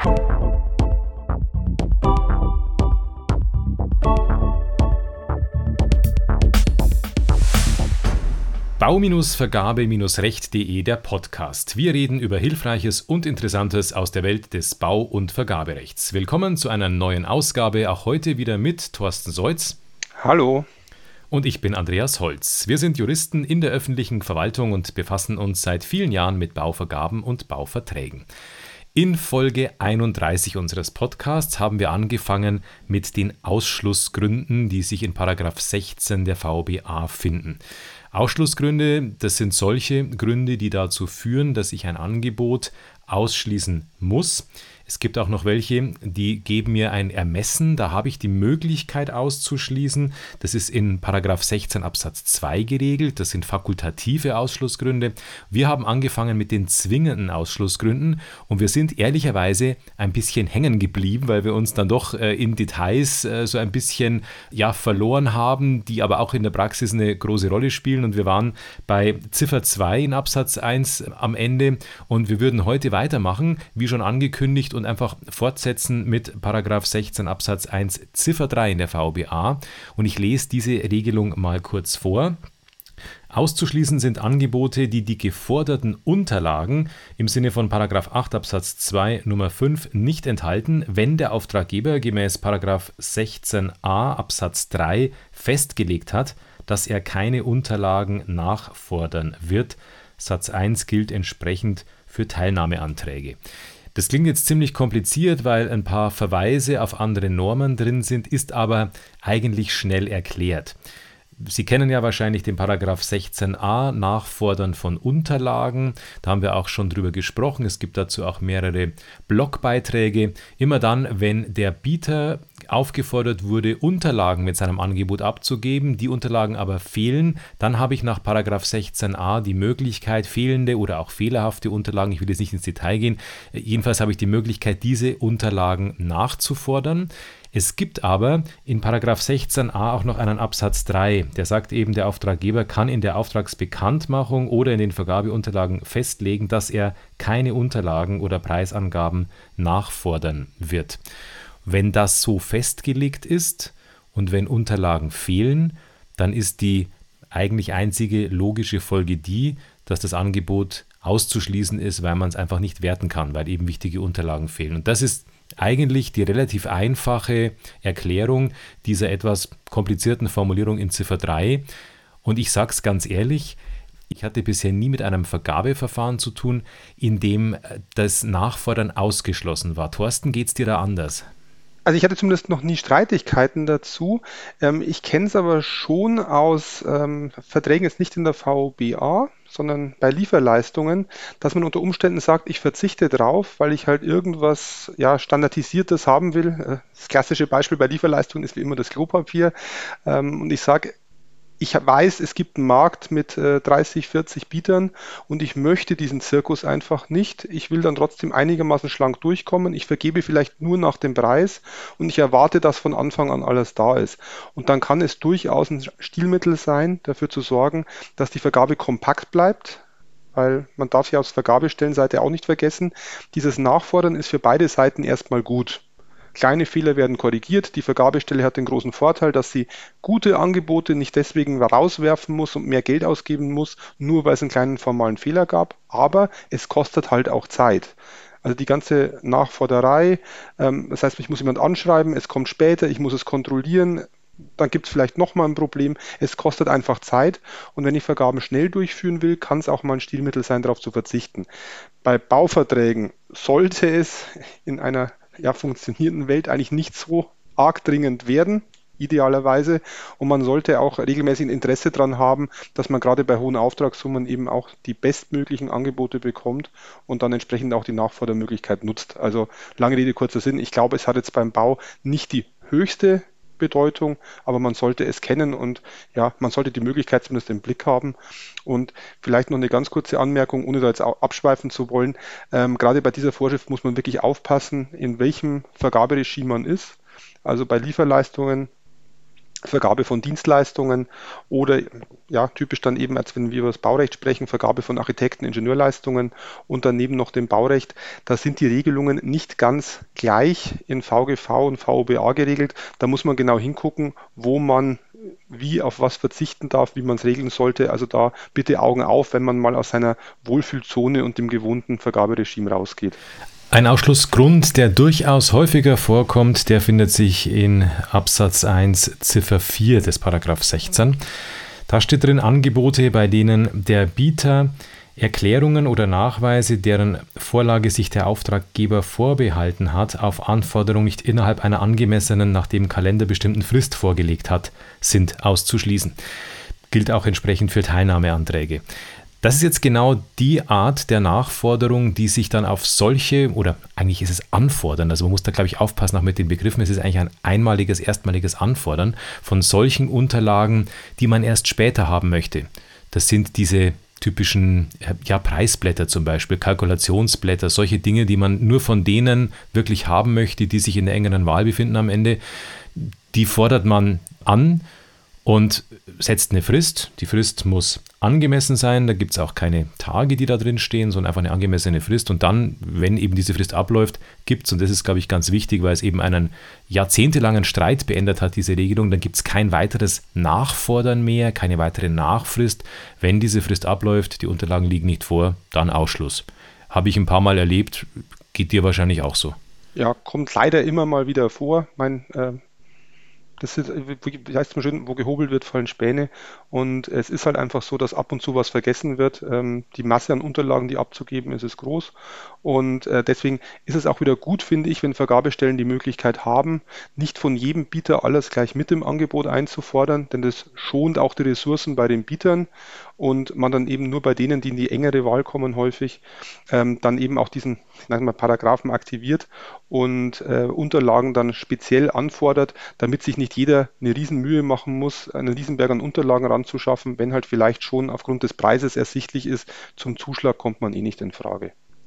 Bau-Vergabe-Recht.de, der Podcast. Wir reden über Hilfreiches und Interessantes aus der Welt des Bau- und Vergaberechts. Willkommen zu einer neuen Ausgabe, auch heute wieder mit Thorsten Seutz. Hallo. Und ich bin Andreas Holz. Wir sind Juristen in der öffentlichen Verwaltung und befassen uns seit vielen Jahren mit Bauvergaben und Bauverträgen. In Folge 31 unseres Podcasts haben wir angefangen mit den Ausschlussgründen, die sich in § 16 der VBA finden. Ausschlussgründe, das sind solche Gründe, die dazu führen, dass ich ein Angebot ausschließen muss. Es gibt auch noch welche, die geben mir ein Ermessen, da habe ich die Möglichkeit auszuschließen. Das ist in § 16 Absatz 2 geregelt, das sind fakultative Ausschlussgründe. Wir haben angefangen mit den zwingenden Ausschlussgründen und wir sind ehrlicherweise ein bisschen hängen geblieben, weil wir uns dann doch in Details so ein bisschen verloren haben, die aber auch in der Praxis eine große Rolle spielen, und wir waren bei Ziffer 2 in Absatz 1 am Ende und wir würden heute weitermachen, wie schon angekündigt, und einfach fortsetzen mit § 16 Absatz 1 Ziffer 3 in der VBA, und ich lese diese Regelung mal kurz vor. Auszuschließen sind Angebote, die die geforderten Unterlagen im Sinne von § 8 Absatz 2 Nummer 5 nicht enthalten, wenn der Auftraggeber gemäß § 16a Absatz 3 festgelegt hat, dass er keine Unterlagen nachfordern wird. Satz 1 gilt entsprechend für Teilnahmeanträge. Das klingt jetzt ziemlich kompliziert, weil ein paar Verweise auf andere Normen drin sind, ist aber eigentlich schnell erklärt. Sie kennen ja wahrscheinlich den § 16a, Nachfordern von Unterlagen. Da haben wir auch schon drüber gesprochen. Es gibt dazu auch mehrere Blogbeiträge. Immer dann, wenn der Bieter aufgefordert wurde, Unterlagen mit seinem Angebot abzugeben, die Unterlagen aber fehlen, dann habe ich nach § 16a die Möglichkeit, fehlende oder auch fehlerhafte Unterlagen, ich will jetzt nicht ins Detail gehen, jedenfalls habe ich die Möglichkeit, diese Unterlagen nachzufordern. Es gibt aber in § 16a auch noch einen Absatz 3, der sagt eben, der Auftraggeber kann in der Auftragsbekanntmachung oder in den Vergabeunterlagen festlegen, dass er keine Unterlagen oder Preisangaben nachfordern wird. Wenn das so festgelegt ist und wenn Unterlagen fehlen, dann ist die eigentlich einzige logische Folge die, dass das Angebot auszuschließen ist, weil man es einfach nicht werten kann, weil eben wichtige Unterlagen fehlen. Und das ist eigentlich die relativ einfache Erklärung dieser etwas komplizierten Formulierung in Ziffer 3. Und ich sage es ganz ehrlich, ich hatte bisher nie mit einem Vergabeverfahren zu tun, in dem das Nachfordern ausgeschlossen war. Thorsten, geht es dir da anders? Also ich hatte zumindest noch nie Streitigkeiten dazu. Ich kenne es aber schon aus Verträgen, jetzt nicht in der VBA, sondern bei Lieferleistungen, dass man unter Umständen sagt, ich verzichte drauf, weil ich halt irgendwas Standardisiertes haben will. Das klassische Beispiel bei Lieferleistungen ist wie immer das Klopapier. Und ich sage, ich weiß, es gibt einen Markt mit 30, 40 Bietern und ich möchte diesen Zirkus einfach nicht. Ich will dann trotzdem einigermaßen schlank durchkommen. Ich vergebe vielleicht nur nach dem Preis und ich erwarte, dass von Anfang an alles da ist. Und dann kann es durchaus ein Stilmittel sein, dafür zu sorgen, dass die Vergabe kompakt bleibt. Weil man darf ja aus Vergabestellenseite auch nicht vergessen, dieses Nachfordern ist für beide Seiten erstmal gut. Kleine Fehler werden korrigiert. Die Vergabestelle hat den großen Vorteil, dass sie gute Angebote nicht deswegen rauswerfen muss und mehr Geld ausgeben muss, nur weil es einen kleinen formalen Fehler gab. Aber es kostet halt auch Zeit. Also die ganze Nachforderei, das heißt, ich muss jemand anschreiben, es kommt später, ich muss es kontrollieren, dann gibt es vielleicht nochmal ein Problem. Es kostet einfach Zeit und wenn ich Vergaben schnell durchführen will, kann es auch mal ein Stilmittel sein, darauf zu verzichten. Bei Bauverträgen sollte es in einer funktionierenden Welt eigentlich nicht so arg dringend werden, idealerweise. Und man sollte auch regelmäßig ein Interesse daran haben, dass man gerade bei hohen Auftragssummen eben auch die bestmöglichen Angebote bekommt und dann entsprechend auch die Nachfordermöglichkeit nutzt. Also lange Rede, kurzer Sinn. Ich glaube, es hat jetzt beim Bau nicht die höchste Bedeutung, aber man sollte es kennen und man sollte die Möglichkeit zumindest im Blick haben. Und vielleicht noch eine ganz kurze Anmerkung, ohne da jetzt abschweifen zu wollen. Gerade bei dieser Vorschrift muss man wirklich aufpassen, in welchem Vergaberegime man ist. Also bei Lieferleistungen Vergabe von Dienstleistungen oder ja, typisch dann eben, als wenn wir über das Baurecht sprechen, Vergabe von Architekten, Ingenieurleistungen und daneben noch dem Baurecht. Da sind die Regelungen nicht ganz gleich in VGV und VOBA geregelt. Da muss man genau hingucken, wo man wie auf was verzichten darf, wie man es regeln sollte. Also da bitte Augen auf, wenn man mal aus seiner Wohlfühlzone und dem gewohnten Vergaberegime rausgeht. Ein Ausschlussgrund, der durchaus häufiger vorkommt, der findet sich in Absatz 1 Ziffer 4 des Paragraph 16. Da steht drin Angebote, bei denen der Bieter Erklärungen oder Nachweise, deren Vorlage sich der Auftraggeber vorbehalten hat, auf Anforderung nicht innerhalb einer angemessenen, nach dem Kalender bestimmten Frist vorgelegt hat, sind auszuschließen. Gilt auch entsprechend für Teilnahmeanträge. Das ist jetzt genau die Art der Nachforderung, die sich dann auf solche, oder eigentlich ist es Anfordern, also man muss da, glaube ich, aufpassen auch mit den Begriffen, es ist eigentlich ein erstmaliges Anfordern von solchen Unterlagen, die man erst später haben möchte. Das sind diese typischen Preisblätter zum Beispiel, Kalkulationsblätter, solche Dinge, die man nur von denen wirklich haben möchte, die sich in der engeren Wahl befinden am Ende. Die fordert man an und setzt eine Frist. Die Frist muss angemessen sein, da gibt es auch keine Tage, die da drin stehen, sondern einfach eine angemessene Frist. Und dann, wenn eben diese Frist abläuft, gibt es, und das ist, glaube ich, ganz wichtig, weil es eben einen jahrzehntelangen Streit beendet hat, diese Regelung, dann gibt es kein weiteres Nachfordern mehr, keine weitere Nachfrist. Wenn diese Frist abläuft, die Unterlagen liegen nicht vor, dann Ausschluss. Habe ich ein paar Mal erlebt, geht dir wahrscheinlich auch so. Ja, kommt leider immer mal wieder vor. Das ist, wie heißt es mal schön, wo gehobelt wird, fallen Späne. Und es ist halt einfach so, dass ab und zu was vergessen wird. Die Masse an Unterlagen, die abzugeben ist, ist groß. Und deswegen ist es auch wieder gut, finde ich, wenn Vergabestellen die Möglichkeit haben, nicht von jedem Bieter alles gleich mit im Angebot einzufordern, denn das schont auch die Ressourcen bei den Bietern und man dann eben nur bei denen, die in die engere Wahl kommen, häufig dann eben auch diesen, ich nenne mal, Paragraphen aktiviert und Unterlagen dann speziell anfordert, damit sich nicht jeder eine Riesenmühe machen muss, einen Riesenberg an Unterlagen ranzuschaffen, wenn halt vielleicht schon aufgrund des Preises ersichtlich ist, zum Zuschlag kommt man eh nicht in Frage.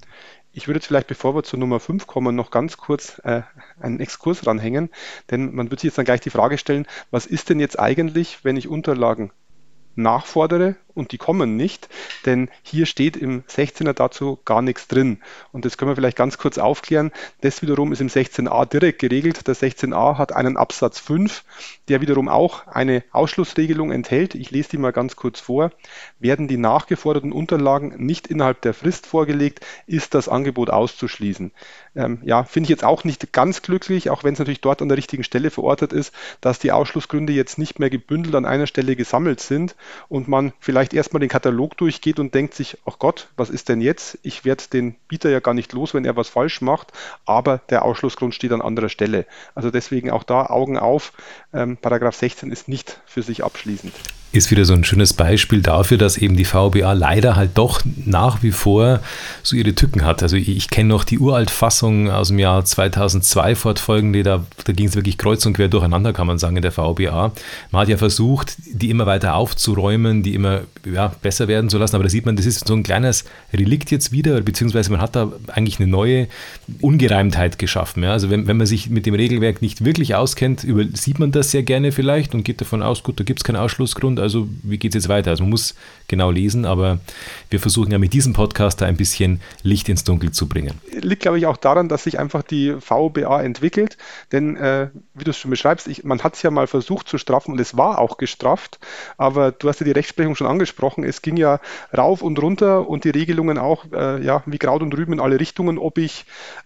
Ich würde jetzt vielleicht, bevor wir zur Nummer 5 kommen, noch ganz kurz einen Exkurs ranhängen, denn man wird sich jetzt dann gleich die Frage stellen, was ist denn jetzt eigentlich, wenn ich Unterlagen nachfordere und die kommen nicht, denn hier steht im 16er dazu gar nichts drin. Und das können wir vielleicht ganz kurz aufklären. Das wiederum ist im 16a direkt geregelt. Der 16a hat einen Absatz 5, der wiederum auch eine Ausschlussregelung enthält. Ich lese die mal ganz kurz vor. Werden die nachgeforderten Unterlagen nicht innerhalb der Frist vorgelegt, ist das Angebot auszuschließen. Finde ich jetzt auch nicht ganz glücklich, auch wenn es natürlich dort an der richtigen Stelle verortet ist, dass die Ausschlussgründe jetzt nicht mehr gebündelt an einer Stelle gesammelt sind und man vielleicht erstmal den Katalog durchgeht und denkt sich, ach Gott, was ist denn jetzt? Ich werde den Bieter ja gar nicht los, wenn er was falsch macht, aber der Ausschlussgrund steht an anderer Stelle. Also deswegen auch da Augen auf, Paragraph 16 ist nicht für sich abschließend. Ist wieder so ein schönes Beispiel dafür, dass eben die VBA leider halt doch nach wie vor so ihre Tücken hat. Also ich kenne noch die Uraltfassung aus dem Jahr 2002 fortfolgende, da ging es wirklich kreuz und quer durcheinander, kann man sagen, in der VBA. Man hat ja versucht, die immer weiter aufzuräumen, die immer besser werden zu lassen, aber da sieht man, das ist so ein kleines Relikt jetzt wieder, beziehungsweise man hat da eigentlich eine neue Ungereimtheit geschaffen. Ja? Also wenn man sich mit dem Regelwerk nicht wirklich auskennt, sieht man das sehr gerne vielleicht und geht davon aus, gut, da gibt es keinen Ausschlussgrund, also wie geht es jetzt weiter? Also man muss genau lesen, aber wir versuchen ja mit diesem Podcast da ein bisschen Licht ins Dunkel zu bringen. Liegt, glaube ich, auch daran, dass sich einfach die VBA entwickelt, denn wie du es schon beschreibst, man hat es ja mal versucht zu straffen und es war auch gestrafft, aber du hast ja die Rechtsprechung schon angesprochen, es ging ja rauf und runter und die Regelungen auch wie Kraut und Rüben in alle Richtungen, ob ich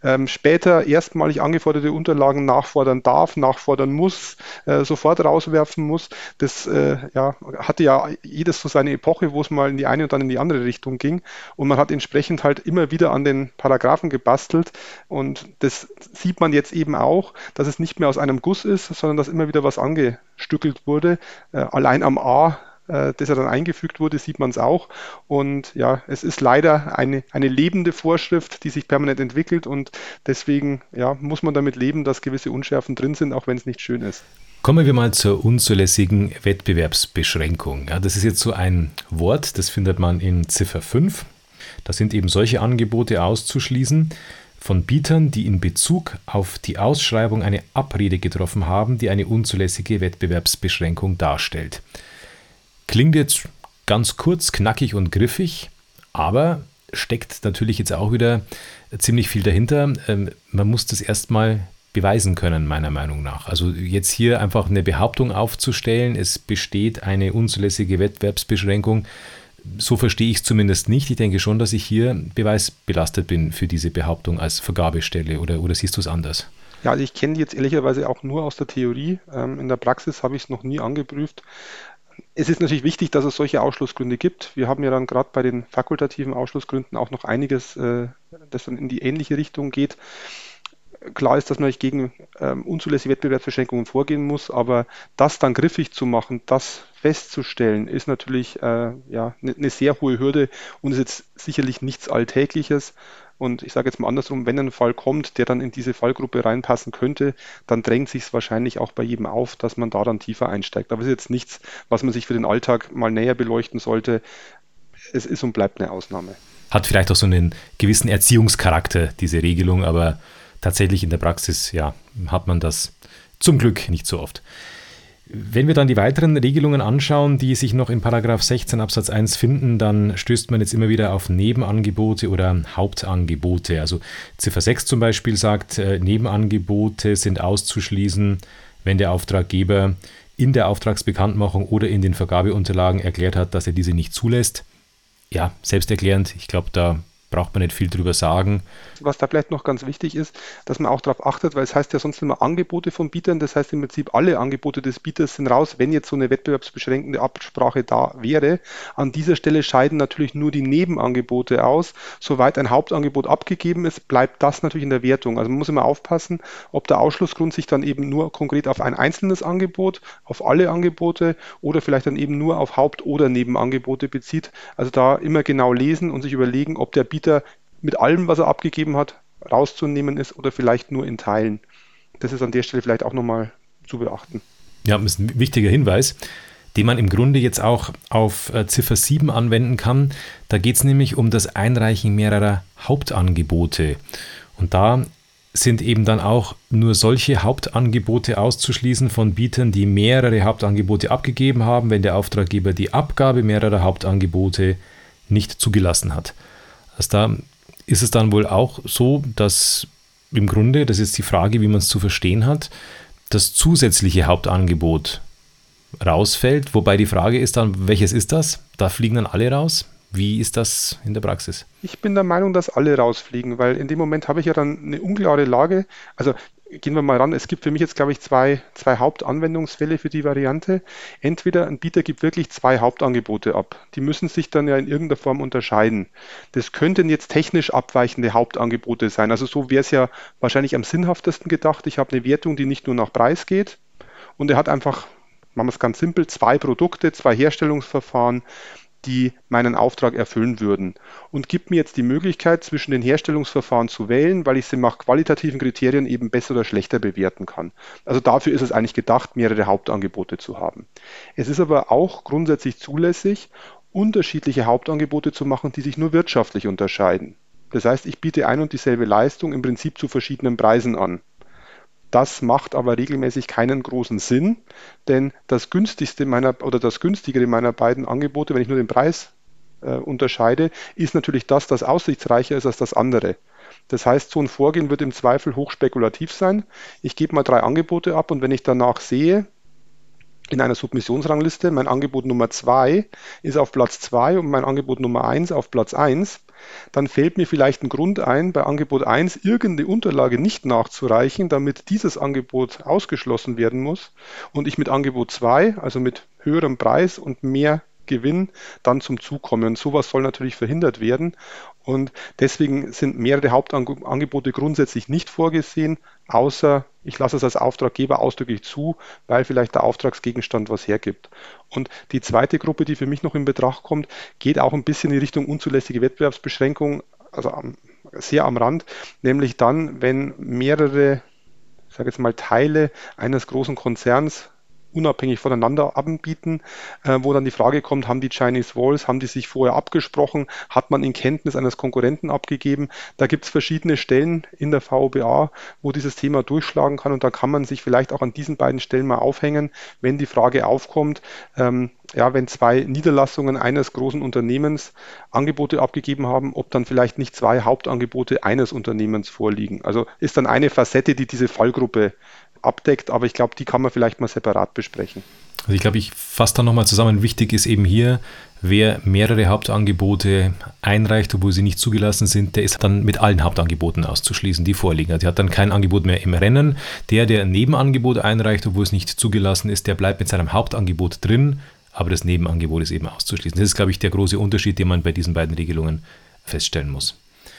später erstmalig angeforderte Unterlagen nachfordern darf, nachfordern muss, sofort rauswerfen muss, das hatte ja jedes so seine Epoche, wo es mal in die eine und dann in die andere Richtung ging und man hat entsprechend halt immer wieder an den Paragraphen gebastelt und das sieht man jetzt eben auch, dass es nicht mehr aus einem Guss ist, sondern dass immer wieder was angestückelt wurde. Allein am A, das ja dann eingefügt wurde, sieht man es auch und ja, es ist leider eine lebende Vorschrift, die sich permanent entwickelt und deswegen muss man damit leben, dass gewisse Unschärfen drin sind, auch wenn es nicht schön ist. Kommen wir mal zur unzulässigen Wettbewerbsbeschränkung. Ja, das ist jetzt so ein Wort, das findet man in Ziffer 5. Da sind eben solche Angebote auszuschließen, von Bietern, die in Bezug auf die Ausschreibung eine Abrede getroffen haben, die eine unzulässige Wettbewerbsbeschränkung darstellt. Klingt jetzt ganz kurz, knackig und griffig, aber steckt natürlich jetzt auch wieder ziemlich viel dahinter. Man muss das erstmal beweisen können, meiner Meinung nach. Also jetzt hier einfach eine Behauptung aufzustellen, es besteht eine unzulässige Wettbewerbsbeschränkung, so verstehe ich es zumindest nicht. Ich denke schon, dass ich hier beweisbelastet bin für diese Behauptung als Vergabestelle, oder siehst du es anders? Ja, also ich kenne die jetzt ehrlicherweise auch nur aus der Theorie. In der Praxis habe ich es noch nie angeprüft. Es ist natürlich wichtig, dass es solche Ausschlussgründe gibt. Wir haben ja dann gerade bei den fakultativen Ausschlussgründen auch noch einiges, das dann in die ähnliche Richtung geht. Klar ist, dass man nicht gegen unzulässige Wettbewerbsbeschränkungen vorgehen muss, aber das dann griffig zu machen, das festzustellen, ist natürlich ja, eine sehr hohe Hürde und ist jetzt sicherlich nichts Alltägliches. Und ich sage jetzt mal andersrum, wenn ein Fall kommt, der dann in diese Fallgruppe reinpassen könnte, dann drängt sich es wahrscheinlich auch bei jedem auf, dass man da dann tiefer einsteigt. Aber es ist jetzt nichts, was man sich für den Alltag mal näher beleuchten sollte. Es ist und bleibt eine Ausnahme. Hat vielleicht auch so einen gewissen Erziehungscharakter, diese Regelung, aber tatsächlich in der Praxis, ja, hat man das zum Glück nicht so oft. Wenn wir dann die weiteren Regelungen anschauen, die sich noch in Paragraph 16 Absatz 1 finden, dann stößt man jetzt immer wieder auf Nebenangebote oder Hauptangebote. Also Ziffer 6 zum Beispiel sagt, Nebenangebote sind auszuschließen, wenn der Auftraggeber in der Auftragsbekanntmachung oder in den Vergabeunterlagen erklärt hat, dass er diese nicht zulässt. Ja, selbsterklärend, ich glaube, da braucht man nicht viel drüber sagen. Was da vielleicht noch ganz wichtig ist, dass man auch darauf achtet, weil es heißt ja sonst immer Angebote von Bietern, das heißt im Prinzip alle Angebote des Bieters sind raus, wenn jetzt so eine wettbewerbsbeschränkende Absprache da wäre. An dieser Stelle scheiden natürlich nur die Nebenangebote aus. Soweit ein Hauptangebot abgegeben ist, bleibt das natürlich in der Wertung. Also man muss immer aufpassen, ob der Ausschlussgrund sich dann eben nur konkret auf ein einzelnes Angebot, auf alle Angebote oder vielleicht dann eben nur auf Haupt- oder Nebenangebote bezieht. Also da immer genau lesen und sich überlegen, ob der Bieter mit allem, was er abgegeben hat, rauszunehmen ist oder vielleicht nur in Teilen. Das ist an der Stelle vielleicht auch nochmal zu beachten. Ja, das ist ein wichtiger Hinweis, den man im Grunde jetzt auch auf Ziffer 7 anwenden kann. Da geht es nämlich um das Einreichen mehrerer Hauptangebote. Und da sind eben dann auch nur solche Hauptangebote auszuschließen von Bietern, die mehrere Hauptangebote abgegeben haben, wenn der Auftraggeber die Abgabe mehrerer Hauptangebote nicht zugelassen hat. Also da ist es dann wohl auch so, dass im Grunde, das ist die Frage, wie man es zu verstehen hat, das zusätzliche Hauptangebot rausfällt, wobei die Frage ist dann, welches ist das? Da fliegen dann alle raus? Wie ist das in der Praxis? Ich bin der Meinung, dass alle rausfliegen, weil in dem Moment habe ich ja dann eine unklare Lage. Also gehen wir mal ran. Es gibt für mich jetzt, glaube ich, zwei Hauptanwendungsfälle für die Variante. Entweder ein Bieter gibt wirklich zwei Hauptangebote ab. Die müssen sich dann ja in irgendeiner Form unterscheiden. Das könnten jetzt technisch abweichende Hauptangebote sein. Also so wäre es ja wahrscheinlich am sinnhaftesten gedacht. Ich habe eine Wertung, die nicht nur nach Preis geht und er hat einfach, machen wir es ganz simpel, zwei Produkte, zwei Herstellungsverfahren, die meinen Auftrag erfüllen würden und gibt mir jetzt die Möglichkeit, zwischen den Herstellungsverfahren zu wählen, weil ich sie nach qualitativen Kriterien eben besser oder schlechter bewerten kann. Also dafür ist es eigentlich gedacht, mehrere Hauptangebote zu haben. Es ist aber auch grundsätzlich zulässig, unterschiedliche Hauptangebote zu machen, die sich nur wirtschaftlich unterscheiden. Das heißt, ich biete ein und dieselbe Leistung im Prinzip zu verschiedenen Preisen an. Das macht aber regelmäßig keinen großen Sinn, denn das günstigste das günstigere meiner beiden Angebote, wenn ich nur den Preis unterscheide, ist natürlich das aussichtsreicher ist als das andere. Das heißt, so ein Vorgehen wird im Zweifel hochspekulativ sein. Ich gebe mal drei Angebote ab und wenn ich danach sehe, in einer Submissionsrangliste, mein Angebot Nummer 2 ist auf Platz 2 und mein Angebot Nummer 1 auf Platz 1, dann fällt mir vielleicht ein Grund ein, bei Angebot 1 irgendeine Unterlage nicht nachzureichen, damit dieses Angebot ausgeschlossen werden muss und ich mit Angebot 2, also mit höherem Preis und mehr Gewinn, dann zum Zug komme. Und sowas soll natürlich verhindert werden. Und deswegen sind mehrere Hauptangebote grundsätzlich nicht vorgesehen, außer ich lasse es als Auftraggeber ausdrücklich zu, weil vielleicht der Auftragsgegenstand was hergibt. Und die zweite Gruppe, die für mich noch in Betracht kommt, geht auch ein bisschen in die Richtung unzulässige Wettbewerbsbeschränkung, also sehr am Rand, nämlich dann, wenn mehrere, ich sage jetzt mal, Teile eines großen Konzerns unabhängig voneinander anbieten, wo dann die Frage kommt, haben die Chinese Walls, haben die sich vorher abgesprochen, hat man in Kenntnis eines Konkurrenten abgegeben? Da gibt es verschiedene Stellen in der VOBA, wo dieses Thema durchschlagen kann und da kann man sich vielleicht auch an diesen beiden Stellen mal aufhängen, wenn die Frage aufkommt, wenn zwei Niederlassungen eines großen Unternehmens Angebote abgegeben haben, ob dann vielleicht nicht zwei Hauptangebote eines Unternehmens vorliegen. Also ist dann eine Facette, die diese Fallgruppe abdeckt, aber ich glaube, die kann man vielleicht mal separat besprechen. Also ich glaube, ich fasse da nochmal zusammen. Wichtig ist eben hier, wer mehrere Hauptangebote einreicht, obwohl sie nicht zugelassen sind, der ist dann mit allen Hauptangeboten auszuschließen, die vorliegen. Also der hat dann kein Angebot mehr im Rennen. Der ein Nebenangebot einreicht, obwohl es nicht zugelassen ist, der bleibt mit seinem Hauptangebot drin, aber das Nebenangebot ist eben auszuschließen. Das ist, glaube ich, der große Unterschied, den man bei diesen beiden Regelungen feststellen muss.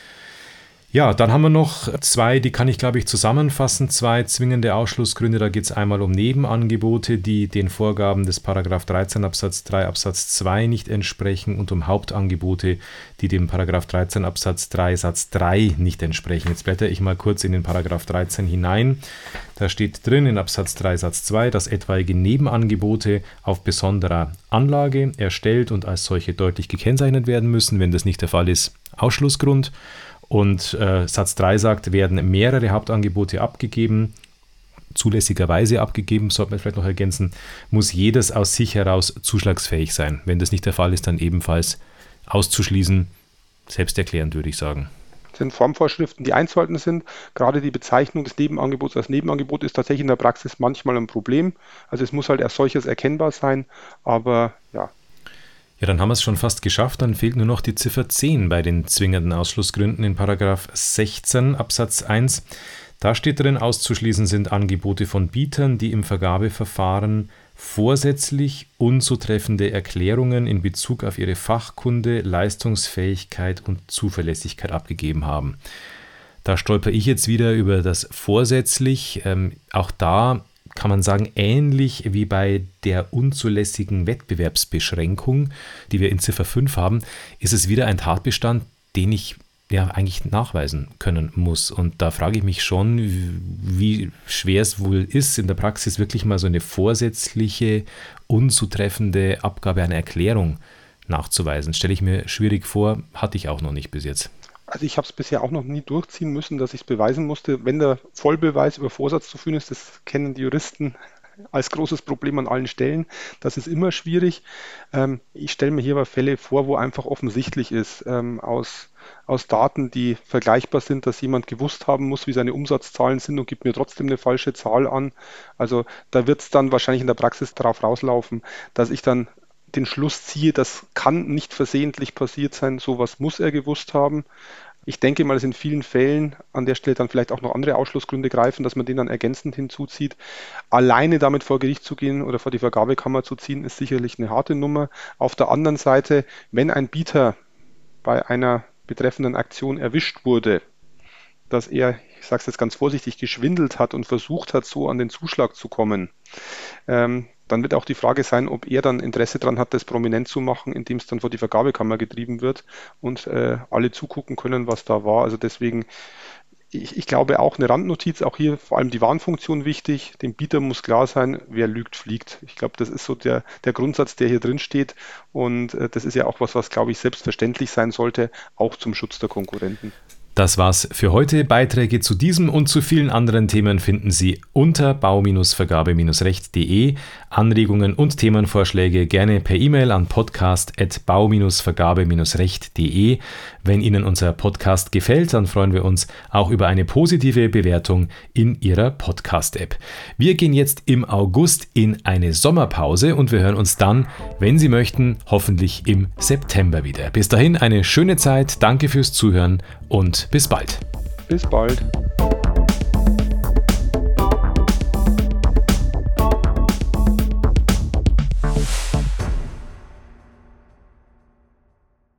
Ja, dann haben wir noch zwei, die kann ich, glaube ich, zusammenfassen. Zwei zwingende Ausschlussgründe. Da geht es einmal um Nebenangebote, die den Vorgaben des § 13 Absatz 3 Absatz 2 nicht entsprechen und um Hauptangebote, die dem § 13 Absatz 3 Satz 3 nicht entsprechen. Jetzt blätter ich mal kurz in den § 13 hinein. Da steht drin in Absatz 3 Satz 2, dass etwaige Nebenangebote auf besonderer Anlage erstellt und als solche deutlich gekennzeichnet werden müssen. Wenn das nicht der Fall ist, Ausschlussgrund. Und Satz 3 sagt, werden mehrere Hauptangebote abgegeben, zulässigerweise abgegeben, sollte man vielleicht noch ergänzen, muss jedes aus sich heraus zuschlagsfähig sein. Wenn das nicht der Fall ist, dann ebenfalls auszuschließen, selbsterklärend würde ich sagen. Das sind Formvorschriften, die einzuhalten sind. Gerade die Bezeichnung des Nebenangebots als Nebenangebot ist tatsächlich in der Praxis manchmal ein Problem. Also es muss halt als solches erkennbar sein, aber ja. Ja, dann haben wir es schon fast geschafft. Dann fehlt nur noch die Ziffer 10 bei den zwingenden Ausschlussgründen in § 16 Absatz 1. Da steht drin, auszuschließen sind Angebote von Bietern, die im Vergabeverfahren vorsätzlich unzutreffende Erklärungen in Bezug auf ihre Fachkunde, Leistungsfähigkeit und Zuverlässigkeit abgegeben haben. Da stolper ich jetzt wieder über das vorsätzlich. Auch da kann man sagen, ähnlich wie bei der unzulässigen Wettbewerbsbeschränkung, die wir in Ziffer 5 haben, ist es wieder ein Tatbestand, den ich eigentlich nachweisen können muss. Und da frage ich mich schon, wie schwer es wohl ist, in der Praxis wirklich mal so eine vorsätzliche, unzutreffende Abgabe einer Erklärung nachzuweisen. Stelle ich mir schwierig vor, hatte ich auch noch nicht bis jetzt. Also ich habe es bisher auch noch nie durchziehen müssen, dass ich es beweisen musste. Wenn der Vollbeweis über Vorsatz zu führen ist, das kennen die Juristen als großes Problem an allen Stellen. Das ist immer schwierig. Ich stelle mir hier aber Fälle vor, wo einfach offensichtlich ist, aus Daten, die vergleichbar sind, dass jemand gewusst haben muss, wie seine Umsatzzahlen sind und gibt mir trotzdem eine falsche Zahl an. Also da wird es dann wahrscheinlich in der Praxis darauf rauslaufen, dass ich dann den Schluss ziehe, das kann nicht versehentlich passiert sein, sowas muss er gewusst haben. Ich denke mal, dass in vielen Fällen an der Stelle dann vielleicht auch noch andere Ausschlussgründe greifen, dass man den dann ergänzend hinzuzieht. Alleine damit vor Gericht zu gehen oder vor die Vergabekammer zu ziehen, ist sicherlich eine harte Nummer. Auf der anderen Seite, wenn ein Bieter bei einer betreffenden Aktion erwischt wurde, dass er, ich sage es jetzt ganz vorsichtig, geschwindelt hat und versucht hat, so an den Zuschlag zu kommen, dann wird auch die Frage sein, ob er dann Interesse daran hat, das prominent zu machen, indem es dann vor die Vergabekammer getrieben wird und alle zugucken können, was da war. Also deswegen, ich glaube auch eine Randnotiz, auch hier vor allem die Warnfunktion wichtig. Dem Bieter muss klar sein, wer lügt, fliegt. Ich glaube, das ist so der Grundsatz, der hier drin steht. Und das ist ja auch was, glaube ich, selbstverständlich sein sollte, auch zum Schutz der Konkurrenten. Das war's für heute. Beiträge zu diesem und zu vielen anderen Themen finden Sie unter bau-vergabe-recht.de. Anregungen und Themenvorschläge gerne per E-Mail an podcast@bau-vergabe-recht.de. Wenn Ihnen unser Podcast gefällt, dann freuen wir uns auch über eine positive Bewertung in Ihrer Podcast-App. Wir gehen jetzt im August in eine Sommerpause und wir hören uns dann, wenn Sie möchten, hoffentlich im September wieder. Bis dahin eine schöne Zeit, danke fürs Zuhören und bis bald. Bis bald.